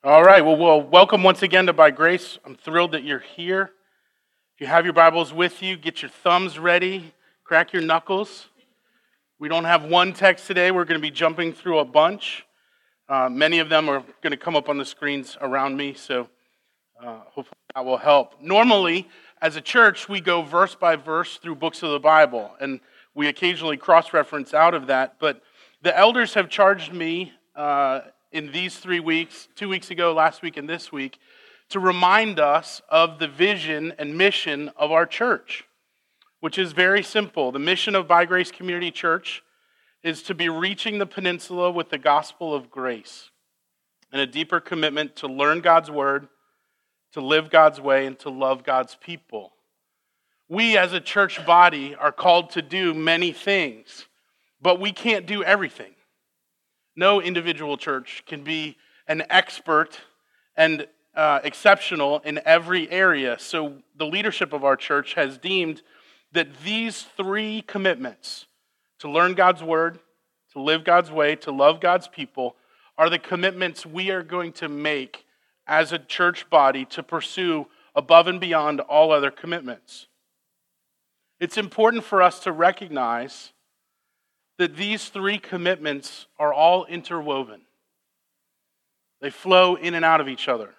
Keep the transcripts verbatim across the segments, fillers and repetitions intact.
All right, well, well, welcome once again to By Grace. I'm thrilled that you're here. If you have your Bibles with you, get your thumbs ready, crack your knuckles. We don't have one text today. We're going to be jumping through a bunch. Uh, many of them are going to come up on the screens around me, so uh, hopefully that will help. Normally, as a church, we go verse by verse through books of the Bible, and we occasionally cross-reference out of that, but the elders have charged me uh, in these three weeks, two weeks ago, last week, and this week, to remind us of the vision and mission of our church, which is very simple. The mission of By Grace Community Church is to be reaching the peninsula with the gospel of grace and a deeper commitment to learn God's word, to live God's way, and to love God's people. We as a church body are called to do many things, but we can't do everything. No individual church can be an expert and uh, exceptional in every area. So the leadership of our church has deemed that these three commitments, to learn God's word, to live God's way, to love God's people, are the commitments we are going to make as a church body to pursue above and beyond all other commitments. It's important for us to recognize that these three commitments are all interwoven. They flow in and out of each other.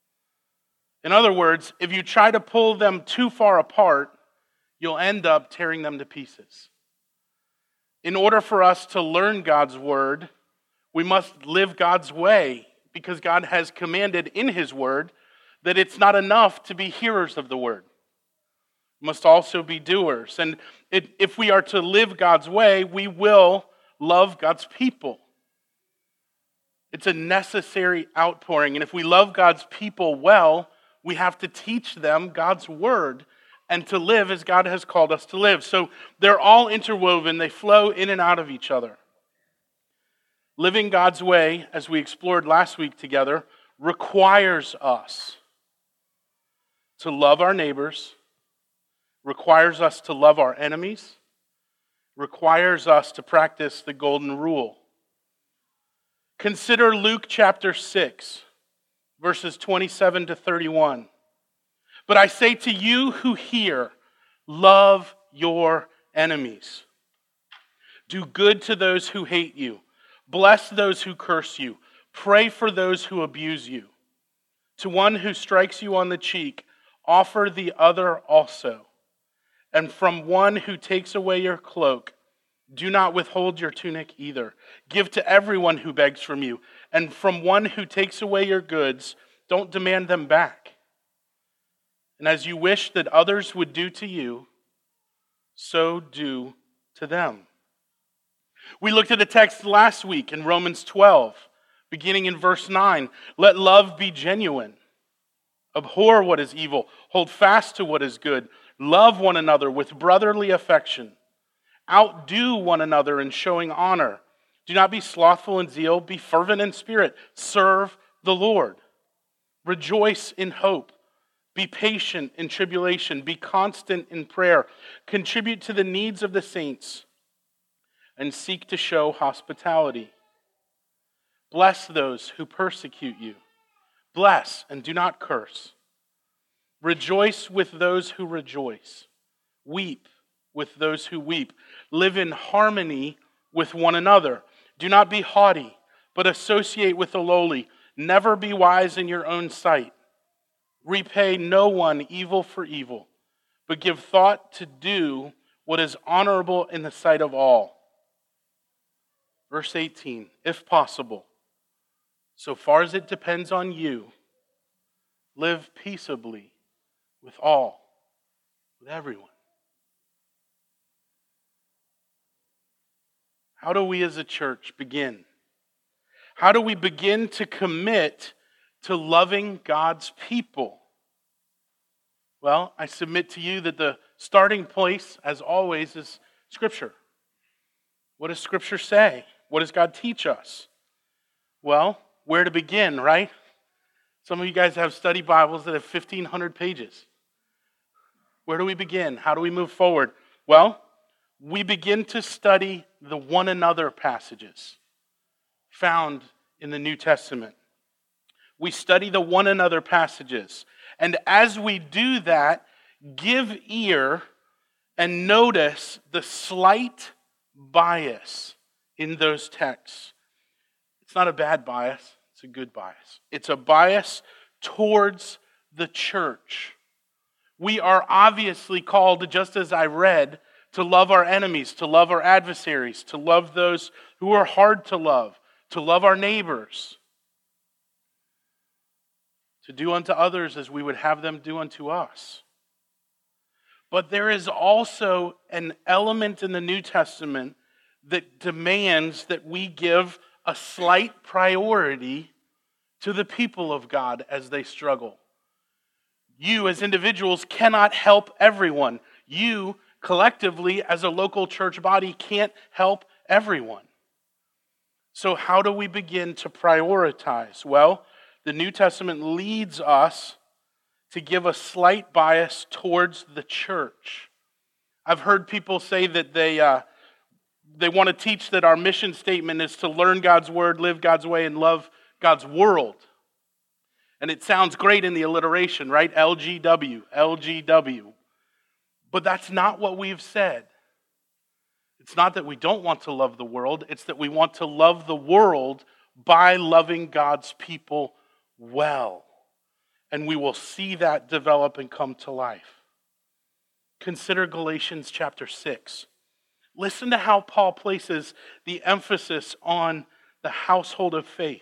In other words, if you try to pull them too far apart, you'll end up tearing them to pieces. In order for us to learn God's word, we must live God's way, because God has commanded in his word that it's not enough to be hearers of the word. We must also be doers. And it, if we are to live God's way, we will love God's people. It's a necessary outpouring. And if we love God's people well, we have to teach them God's word and to live as God has called us to live. So they're all interwoven. They flow in and out of each other. Living God's way, as we explored last week together, requires us to love our neighbors, requires us to love our enemies, requires us to practice the golden rule. Consider Luke chapter six, verses twenty-seven to thirty-one. But I say to you who hear, love your enemies. Do good to those who hate you. Bless those who curse you. Pray for those who abuse you. To one who strikes you on the cheek, offer the other also. And from one who takes away your cloak, do not withhold your tunic either. Give to everyone who begs from you. And from one who takes away your goods, don't demand them back. And as you wish that others would do to you, so do to them. We looked at a text last week in Romans twelve, beginning in verse nine. Let love be genuine. Abhor what is evil. Hold fast to what is good. Love one another with brotherly affection. Outdo one another in showing honor. Do not be slothful in zeal. Be fervent in spirit. Serve the Lord. Rejoice in hope. Be patient in tribulation. Be constant in prayer. Contribute to the needs of the saints. And seek to show hospitality. Bless those who persecute you. Bless and do not curse. Rejoice with those who rejoice. Weep with those who weep. Live in harmony with one another. Do not be haughty, but associate with the lowly. Never be wise in your own sight. Repay no one evil for evil, but give thought to do what is honorable in the sight of all. Verse eighteen, if possible, so far as it depends on you, live peaceably with all, with everyone. How do we as a church begin? How do we begin to commit to loving God's people? Well, I submit to you that the starting place, as always, is Scripture. What does Scripture say? What does God teach us? Well, where to begin, right? Some of you guys have study Bibles that have fifteen hundred pages. Where do we begin? How do we move forward? Well, we begin to study the one another passages found in the New Testament. we study the one another passages. And as we do that, give ear and notice the slight bias in those texts. It's not a bad bias, it's a good bias. It's a bias towards the church. We are obviously called, just as I read, to love our enemies, to love our adversaries, to love those who are hard to love, to love our neighbors, to do unto others as we would have them do unto us. But there is also an element in the New Testament that demands that we give a slight priority to the people of God as they struggle. You as individuals cannot help everyone. You collectively as a local church body can't help everyone. So how do we begin to prioritize? Well, the New Testament leads us to give a slight bias towards the church. I've heard people say that they uh, they want to teach that our mission statement is to learn God's word, live God's way, and love God's world. And it sounds great in the alliteration, right? L G W, L G W. But that's not what we've said. It's not that we don't want to love the world, it's that we want to love the world by loving God's people well. And we will see that develop and come to life. Consider Galatians chapter six. Listen to how Paul places the emphasis on the household of faith.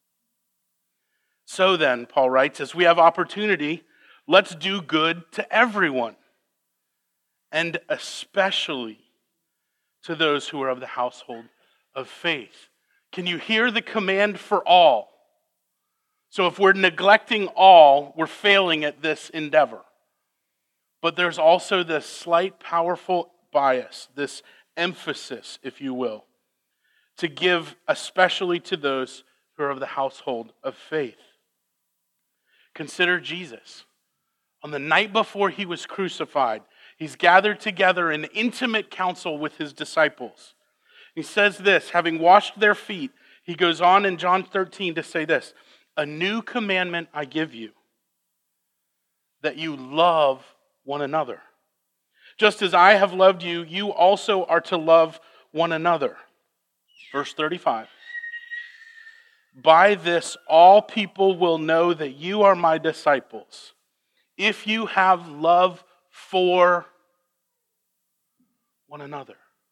So then, Paul writes, as we have opportunity, let's do good to everyone, and especially to those who are of the household of faith. Can you hear the command for all? So if we're neglecting all, we're failing at this endeavor. But there's also this slight, powerful bias, this emphasis, if you will, to give especially to those who are of the household of faith. Consider Jesus. On the night before he was crucified, he's gathered together in intimate council with his disciples. He says this, having washed their feet, he goes on in John thirteen to say this, a new commandment I give you, that you love one another. Just as I have loved you, you also are to love one another. Verse thirty-five. By this all people will know that you are my disciples, if you have love for one another.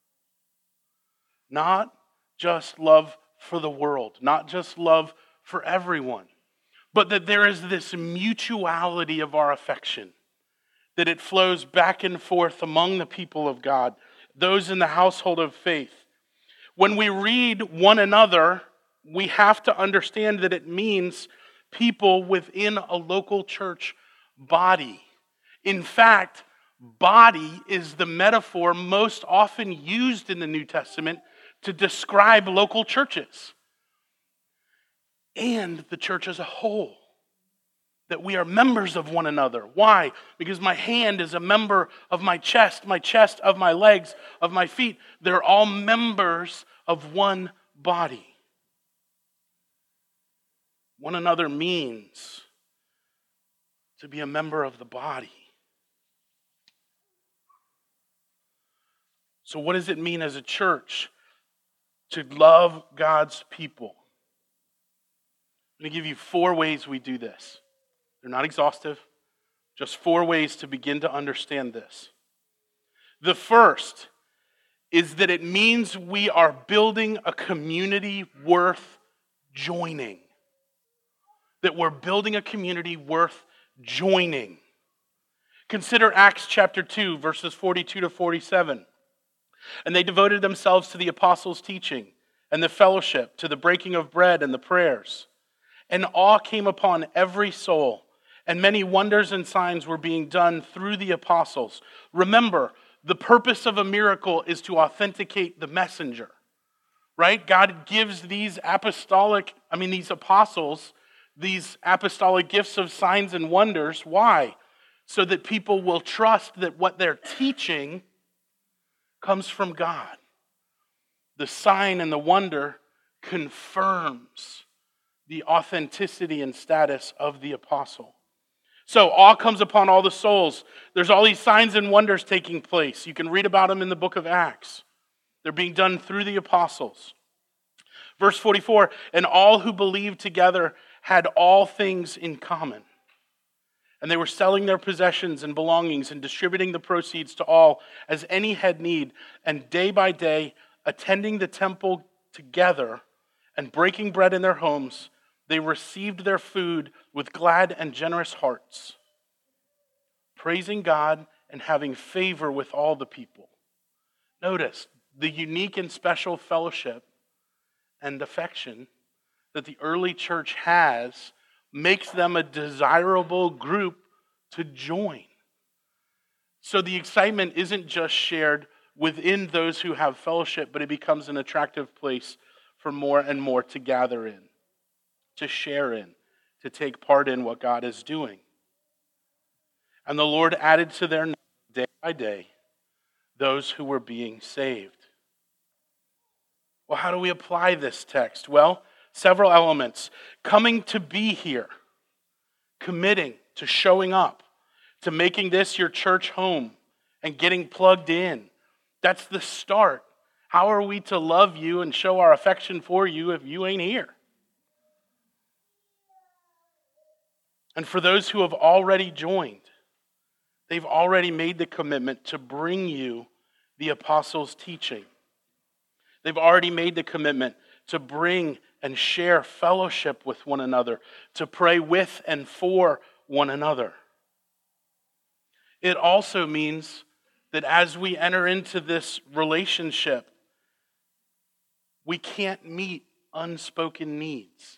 Not just love for the world, not just love for everyone, but that there is this mutuality of our affection, that it flows back and forth among the people of God, those in the household of faith. When we read one another, we have to understand that it means people within a local church body. In fact, body is the metaphor most often used in the New Testament to describe local churches and the church as a whole. That we are members of one another. Why? Because my hand is a member of my chest, my chest of my legs, of my feet. They're all members of one body. One another means to be a member of the body. So what does it mean as a church to love God's people? I'm going to give you four ways we do this. They're not exhaustive, just four ways to begin to understand this. The first is that it means we are building a community worth joining. That we're building a community worth joining. Consider Acts chapter two, verses forty-two to forty-seven. And they devoted themselves to the apostles' teaching and the fellowship, to the breaking of bread and the prayers. And awe came upon every soul, and many wonders and signs were being done through the apostles. Remember, the purpose of a miracle is to authenticate the messenger, right? God gives these apostolic, I mean, these apostles, these apostolic gifts of signs and wonders. Why? So that people will trust that what they're teaching comes from God. The sign and the wonder confirms the authenticity and status of the apostle. So awe comes upon all the souls. There's all these signs and wonders taking place. You can read about them in the book of Acts. They're being done through the apostles. Verse forty-four, and all who believed together had all things in common. And they were selling their possessions and belongings and distributing the proceeds to all as any had need. And day by day, attending the temple together and breaking bread in their homes, they received their food with glad and generous hearts, praising God and having favor with all the people. Notice the unique and special fellowship and affection that the early church has makes them a desirable group to join. So the excitement isn't just shared within those who have fellowship, but it becomes an attractive place for more and more to gather in, to share in, to take part in what God is doing. And the Lord added to their number day by day those who were being saved. Well, how do we apply this text? Well, several elements. Coming to be here, committing to showing up, to making this your church home and getting plugged in. That's the start. How are we to love you and show our affection for you if you ain't here? And for those who have already joined, they've already made the commitment to bring you the apostles' teaching. They've already made the commitment to bring and share fellowship with one another, to pray with and for one another. It also means that as we enter into this relationship, we can't meet unspoken needs.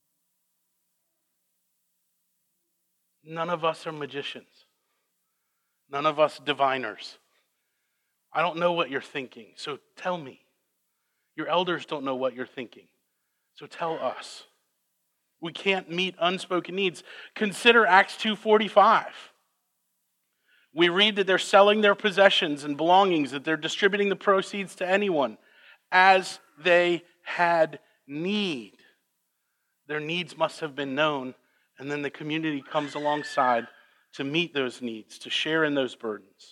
None of us are magicians. None of us diviners. I don't know what you're thinking, so tell me. Your elders don't know what you're thinking, so tell us. We can't meet unspoken needs. Consider Acts two forty-five. We read that they're selling their possessions and belongings, that they're distributing the proceeds to anyone as they had need. Their needs must have been known, and then the community comes alongside to meet those needs, to share in those burdens.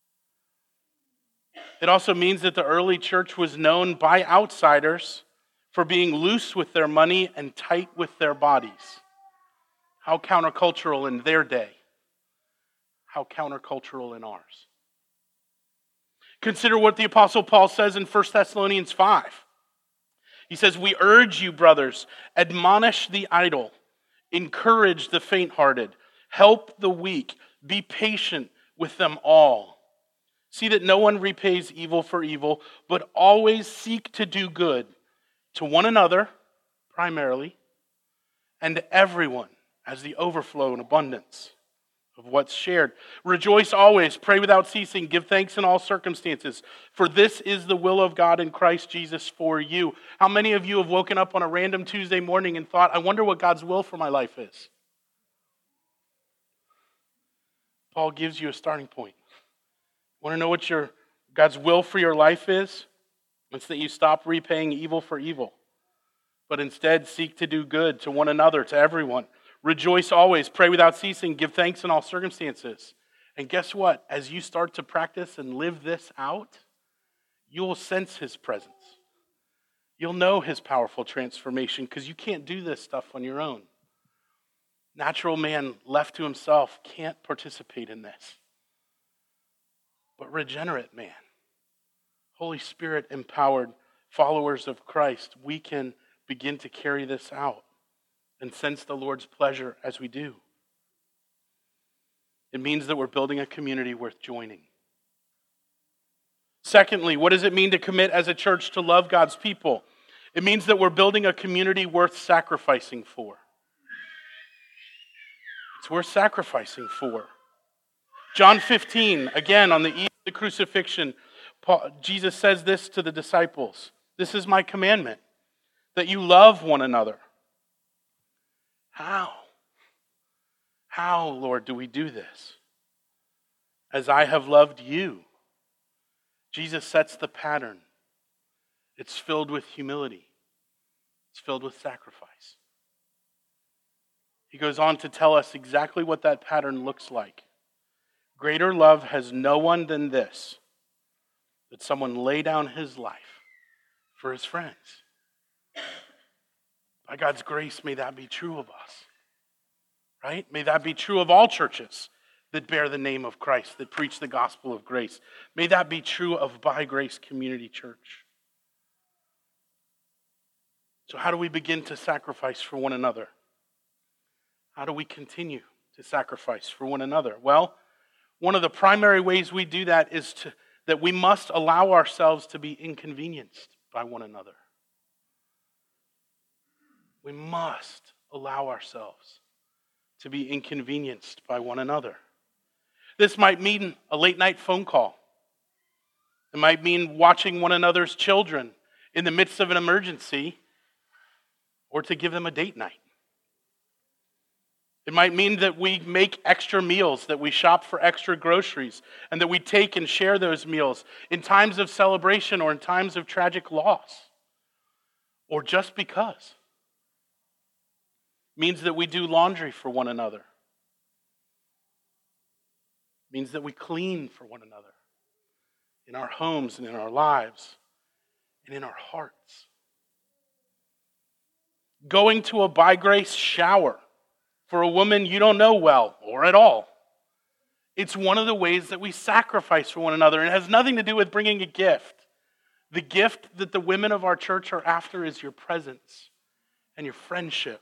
It also means that the early church was known by outsiders for being loose with their money and tight with their bodies. How countercultural in their day. How countercultural in ours. Consider what the Apostle Paul says in First Thessalonians five. He says, we urge you, brothers, admonish the idle, encourage the faint-hearted, help the weak, be patient with them all. See that no one repays evil for evil, but always seek to do good to one another, primarily, and to everyone as the overflow and abundance of what's shared. Rejoice always, pray without ceasing, give thanks in all circumstances, for this is the will of God in Christ Jesus for you. How many of you have woken up on a random Tuesday morning and thought, I wonder what God's will for my life is? Paul gives you a starting point. Want to know what your God's will for your life is? It's that you stop repaying evil for evil, but instead seek to do good to one another, to everyone. Rejoice always, pray without ceasing, give thanks in all circumstances. And guess what? As you start to practice and live this out, you'll sense His presence. You'll know His powerful transformation because you can't do this stuff on your own. Natural man left to himself can't participate in this. But regenerate man, Holy Spirit empowered followers of Christ, we can begin to carry this out and sense the Lord's pleasure as we do. It means that we're building a community worth joining. Secondly, what does it mean to commit as a church to love God's people? It means that we're building a community worth sacrificing for. It's worth sacrificing for. John fifteen, again, on the eve of the crucifixion, Paul, Jesus says this to the disciples. This is my commandment, that you love one another. How? How, Lord, do we do this? As I have loved you. Jesus sets the pattern. It's filled with humility. It's filled with sacrifice. He goes on to tell us exactly what that pattern looks like. Greater love has no one than this, that someone lay down his life for his friends. By God's grace, may that be true of us, right? May that be true of all churches that bear the name of Christ, that preach the gospel of grace. May that be true of By Grace Community Church. So how do we begin to sacrifice for one another? How do we continue to sacrifice for one another? Well, one of the primary ways we do that is to, that we must allow ourselves to be inconvenienced by one another. We must allow ourselves to be inconvenienced by one another. This might mean a late night phone call. It might mean watching one another's children in the midst of an emergency, or to give them a date night. It might mean that we make extra meals, that we shop for extra groceries, and that we take and share those meals in times of celebration or in times of tragic loss, or just because. It means that we do laundry for one another. It means that we clean for one another in our homes and in our lives and in our hearts. Going to a By Grace shower for a woman you don't know well or at all. It's one of the ways that we sacrifice for one another. It has nothing to do with bringing a gift. The gift that the women of our church are after is your presence and your friendship.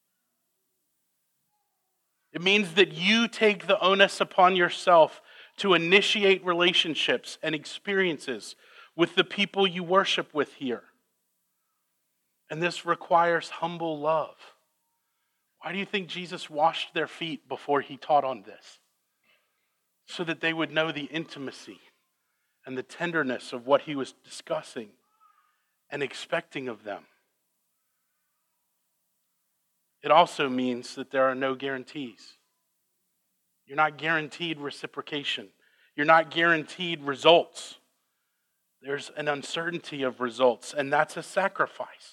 It means that you take the onus upon yourself to initiate relationships and experiences with the people you worship with here. And this requires humble love. Why do you think Jesus washed their feet before he taught on this? So that they would know the intimacy and the tenderness of what he was discussing and expecting of them. It also means that there are no guarantees. You're not guaranteed reciprocation. You're not guaranteed results. There's an uncertainty of results, and that's a sacrifice.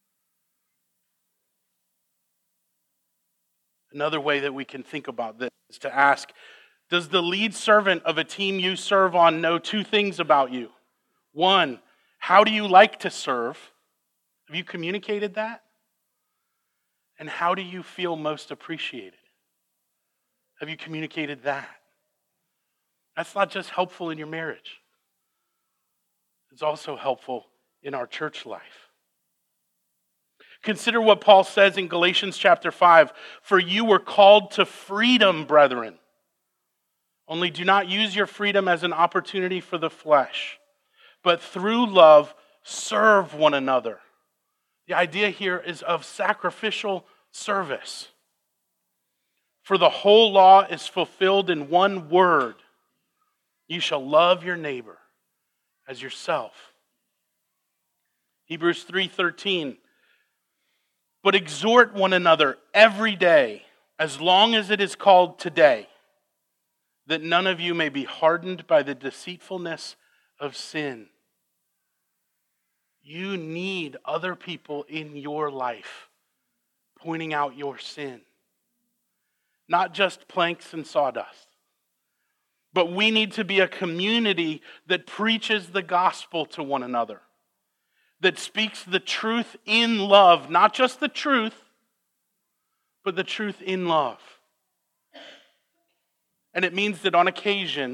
Another way that we can think about this is to ask, does the lead servant of a team you serve on know two things about you? One, how do you like to serve? Have you communicated that? And how do you feel most appreciated? Have you communicated that? That's not just helpful in your marriage. It's also helpful in our church life. Consider what Paul says in Galatians chapter five. For you were called to freedom, brethren. Only do not use your freedom as an opportunity for the flesh, but through love serve one another. The idea here is of sacrificial service. For the whole law is fulfilled in one word. You shall love your neighbor as yourself. Hebrews three thirteen. But exhort one another every day, as long as it is called today, that none of you may be hardened by the deceitfulness of sin. You need other people in your life pointing out your sin. Not just planks and sawdust. But we need to be a community that preaches the gospel to one another. That speaks the truth in love. Not just the truth, but the truth in love. And it means that on occasion,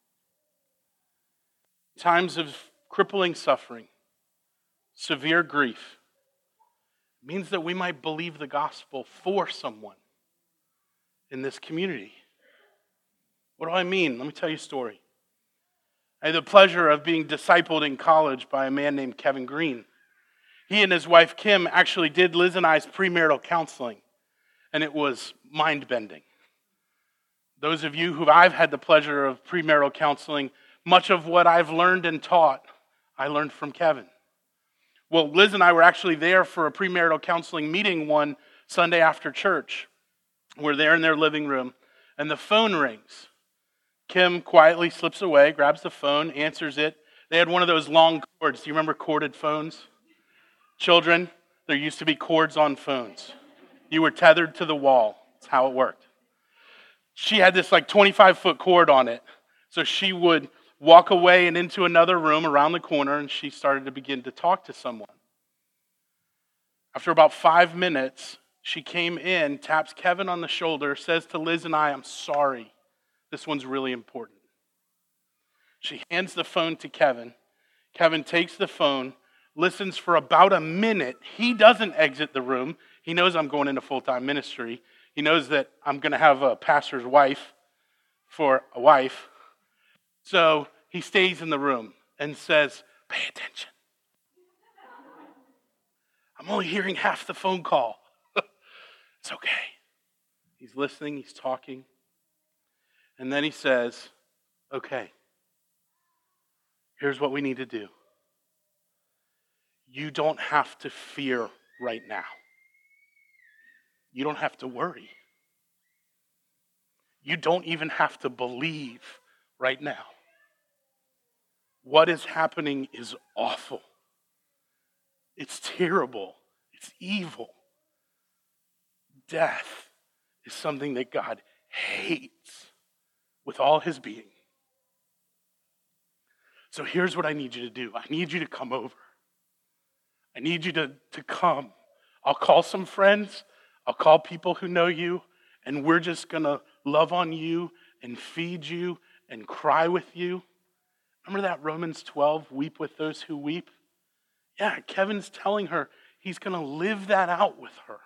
times of crippling suffering, severe grief, it means that we might believe the gospel for someone in this community. What do I mean? Let me tell you a story. I had the pleasure of being discipled in college by a man named Kevin Green. He and his wife Kim actually did Liz and I's premarital counseling, and it was mind-bending. Those of you who I've had the pleasure of premarital counseling, much of what I've learned and taught, I learned from Kevin. Well, Liz and I were actually there for a premarital counseling meeting one Sunday after church. We're there in their living room, and the phone rings. Kim quietly slips away, grabs the phone, answers it. They had one of those long cords. Do you remember corded phones? Children, there used to be cords on phones. You were tethered to the wall. That's how it worked. She had this like twenty-five foot cord on it. So she would walk away and into another room around the corner, and she started to begin to talk to someone. After about five minutes, she came in, taps Kevin on the shoulder, says to Liz and I, I'm sorry. This one's really important. She hands the phone to Kevin. Kevin takes the phone, listens for about a minute. He doesn't exit the room. He knows I'm going into full-time ministry. He knows that I'm going to have a pastor's wife for a wife. So he stays in the room and says, pay attention. I'm only hearing half the phone call. It's okay. He's listening, he's talking. And then he says, okay, here's what we need to do. You don't have to fear right now. You don't have to worry. You don't even have to believe right now. What is happening is awful. It's terrible. It's evil. Death is something that God hates with all his being. So here's what I need you to do. I need you to come over. I need you to, to come. I'll call some friends. I'll call people who know you. And we're just going to love on you and feed you and cry with you. Remember that Romans twelve, weep with those who weep? Yeah, Kevin's telling her he's going to live that out with her.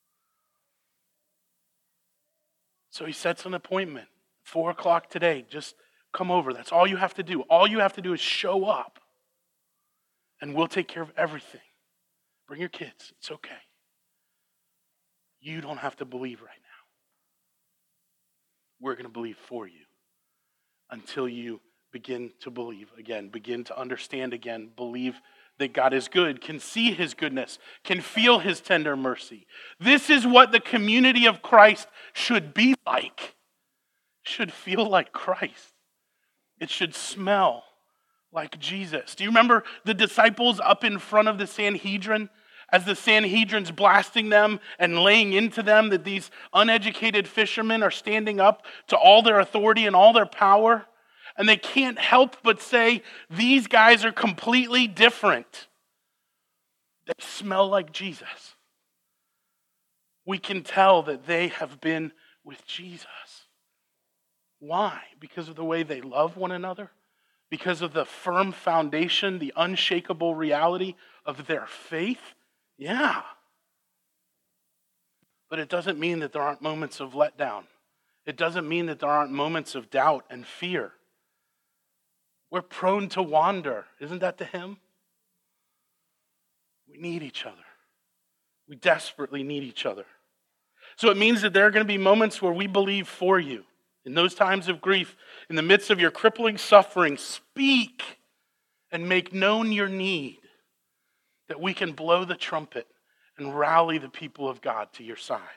So he sets an appointment, four o'clock today. Just come over. That's all you have to do. All you have to do is show up, and we'll take care of everything. Bring your kids. It's okay. You don't have to believe right now. We're going to believe for you until you begin to believe again, begin to understand again, believe that God is good, can see his goodness, can feel his tender mercy. This is what the community of Christ should be like. Should feel like Christ. It should smell like Jesus. Do you remember the disciples up in front of the Sanhedrin? As the Sanhedrin's blasting them and laying into them that these uneducated fishermen are standing up to all their authority and all their power. And they can't help but say, these guys are completely different. They smell like Jesus. We can tell that they have been with Jesus. Why? Because of the way they love one another? Because of the firm foundation, the unshakable reality of their faith? Yeah. But it doesn't mean that there aren't moments of letdown. It doesn't mean that there aren't moments of doubt and fear. We're prone to wander. Isn't that the hymn? We need each other. We desperately need each other. So it means that there are going to be moments where we believe for you. In those times of grief, in the midst of your crippling suffering, speak and make known your need, that we can blow the trumpet and rally the people of God to your side.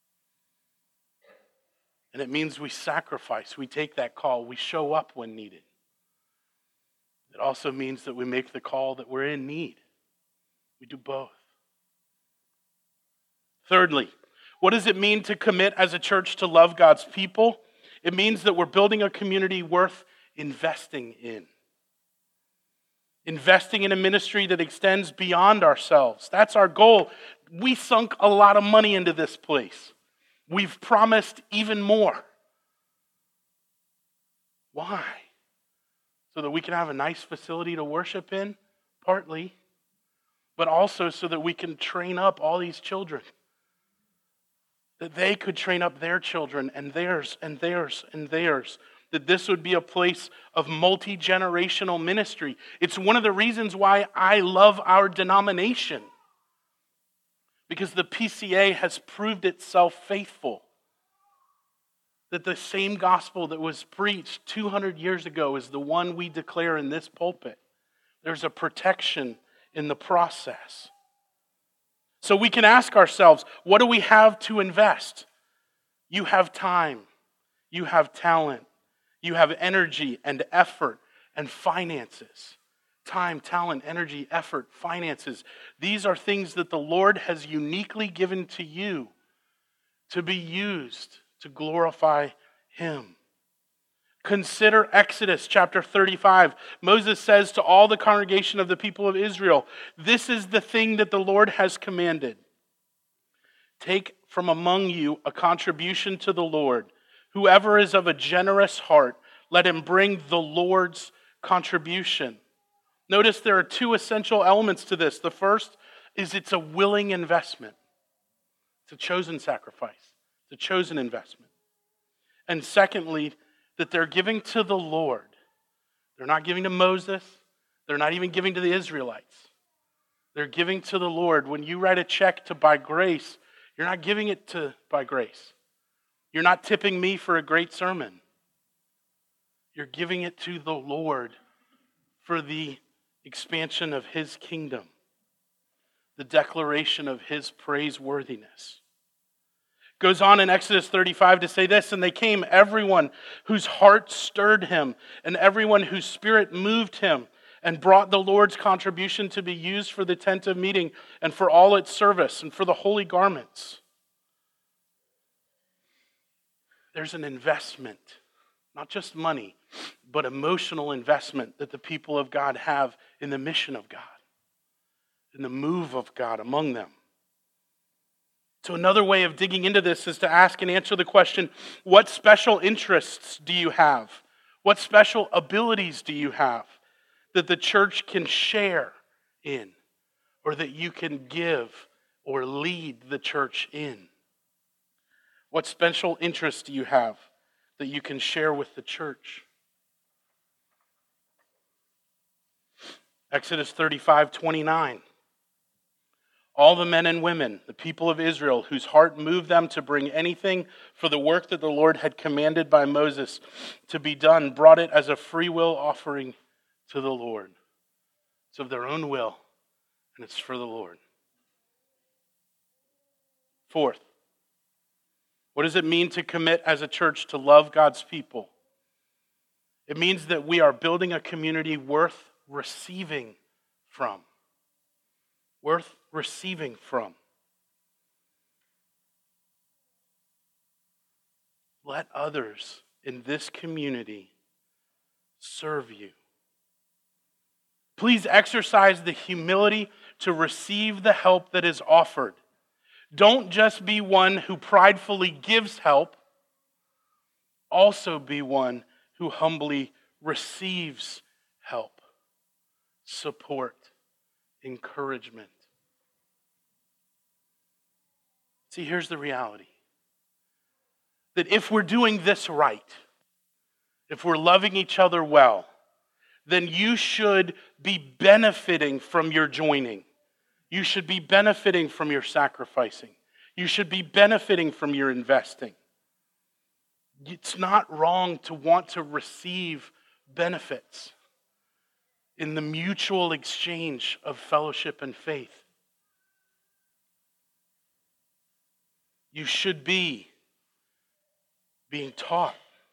And it means we sacrifice, we take that call, we show up when needed. It also means that we make the call that we're in need. We do both. Thirdly, what does it mean to commit as a church to love God's people? It means that we're building a community worth investing in. Investing in a ministry that extends beyond ourselves. That's our goal. We sunk a lot of money into this place. We've promised even more. Why? So that we can have a nice facility to worship in, partly, but also so that we can train up all these children. That they could train up their children and theirs and theirs and theirs. That this would be a place of multi-generational ministry. It's one of the reasons why I love our denomination. Because the P C A has proved itself faithful. That the same gospel that was preached two hundred years ago is the one we declare in this pulpit. There's a protection in the process. So we can ask ourselves, what do we have to invest? You have time. You have talent. You have energy and effort and finances. Time, talent, energy, effort, finances. These are things that the Lord has uniquely given to you to be used to glorify him. Consider Exodus chapter thirty-five. Moses says to all the congregation of the people of Israel, "This is the thing that the Lord has commanded. Take from among you a contribution to the Lord. Whoever is of a generous heart, let him bring the Lord's contribution." Notice there are two essential elements to this. The first is it's a willing investment. It's a chosen sacrifice. It's a chosen investment. And secondly, that they're giving to the Lord. They're not giving to Moses. They're not even giving to the Israelites. They're giving to the Lord. When you write a check to By Grace, you're not giving it to By Grace. You're not tipping me for a great sermon. You're giving it to the Lord for the expansion of his kingdom, the declaration of his praiseworthiness. Goes on in Exodus thirty-five to say this, "And they came, everyone whose heart stirred him, and everyone whose spirit moved him, and brought the Lord's contribution to be used for the tent of meeting, and for all its service, and for the holy garments." There's an investment, not just money, but emotional investment that the people of God have in the mission of God, in the move of God among them. So another way of digging into this is to ask and answer the question, what special interests do you have? What special abilities do you have that the church can share in, or that you can give or lead the church in? What special interests do you have that you can share with the church? Exodus thirty-five twenty-nine. "All the men and women, the people of Israel, whose heart moved them to bring anything for the work that the Lord had commanded by Moses to be done, brought it as a free will offering to the Lord." It's of their own will, and it's for the Lord. Fourth, what does it mean to commit as a church to love God's people? It means that we are building a community worth receiving from. Worth receiving from. Let others in this community serve you. Please exercise the humility to receive the help that is offered. Don't just be one who pridefully gives help. Also be one who humbly receives help, support, encouragement. See, here's the reality. That if we're doing this right, if we're loving each other well, then you should be benefiting from your joining. You should be benefiting from your sacrificing. You should be benefiting from your investing. It's not wrong to want to receive benefits in the mutual exchange of fellowship and faith. You should be being taught,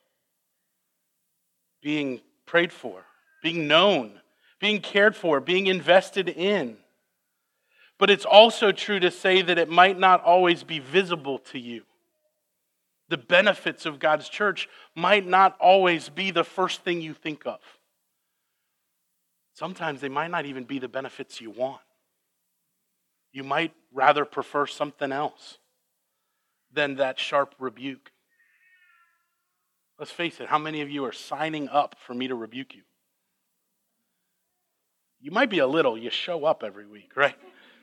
being prayed for, being known, being cared for, being invested in. But it's also true to say that it might not always be visible to you. The benefits of God's church might not always be the first thing you think of. Sometimes they might not even be the benefits you want. You might rather prefer something else than that sharp rebuke. Let's face it, how many of you are signing up for me to rebuke you? You might be a little, you show up every week, right?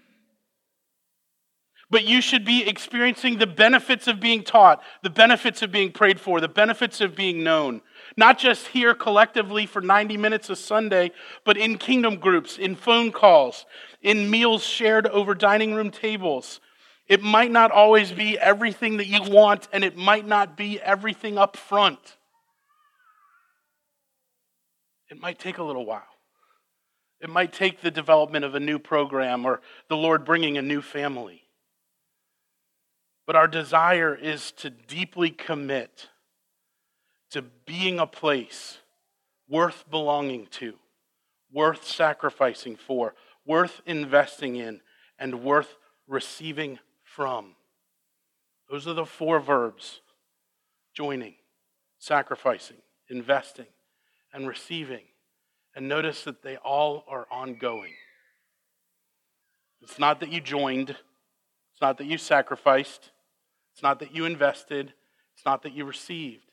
But you should be experiencing the benefits of being taught, the benefits of being prayed for, the benefits of being known. Not just here collectively for ninety minutes a Sunday, but in kingdom groups, in phone calls, in meals shared over dining room tables. It might not always be everything that you want, and it might not be everything up front. It might take a little while. It might take the development of a new program or the Lord bringing a new family. But our desire is to deeply commit to being a place worth belonging to, worth sacrificing for, worth investing in, and worth receiving from. Those are the four verbs: joining, sacrificing, investing, and receiving. And notice that they all are ongoing. It's not that you joined. It's not that you sacrificed. It's not that you invested. It's not that you received.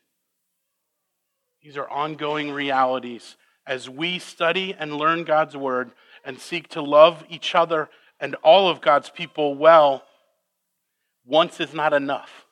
These are ongoing realities as we study and learn God's word and seek to love each other and all of God's people well. Once is not enough.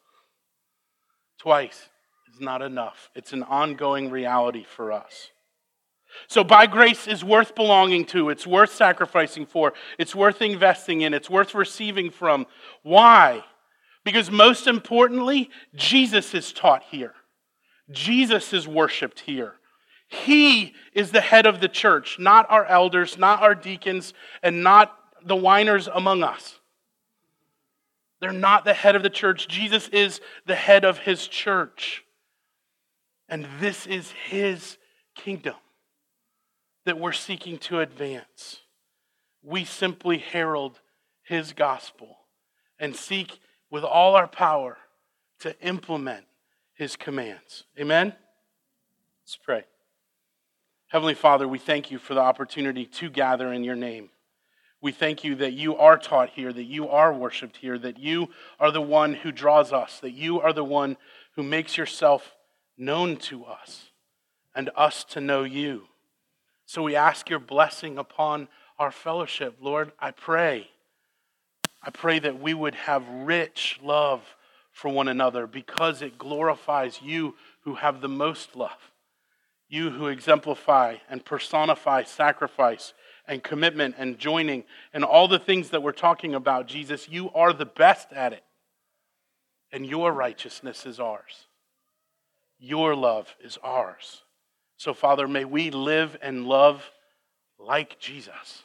Twice is not enough. It's an ongoing reality for us. So by grace is worth belonging to. It's worth sacrificing for. It's worth investing in. It's worth receiving from. Why? Because most importantly, Jesus is taught here. Jesus is worshiped here. He is the head of the church, not our elders, not our deacons, and not the whiners among us. They're not the head of the church. Jesus is the head of his church. And this is his kingdom that we're seeking to advance. We simply herald his gospel and seek with all our power to implement his commands. Amen? Let's pray. Heavenly Father, we thank you for the opportunity to gather in your name. We thank you that you are taught here, that you are worshiped here, that you are the one who draws us, that you are the one who makes yourself known to us and us to know you. So we ask your blessing upon our fellowship. Lord, I pray, I pray that we would have rich love for one another because it glorifies you who have the most love. You who exemplify and personify sacrifice and commitment and joining and all the things that we're talking about, Jesus, you are the best at it. And your righteousness is ours. Your love is ours. So, Father, may we live and love like Jesus.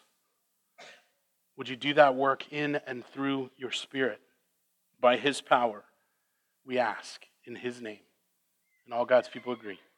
Would you do that work in and through your Spirit? By his power, we ask in his name. And all God's people agree.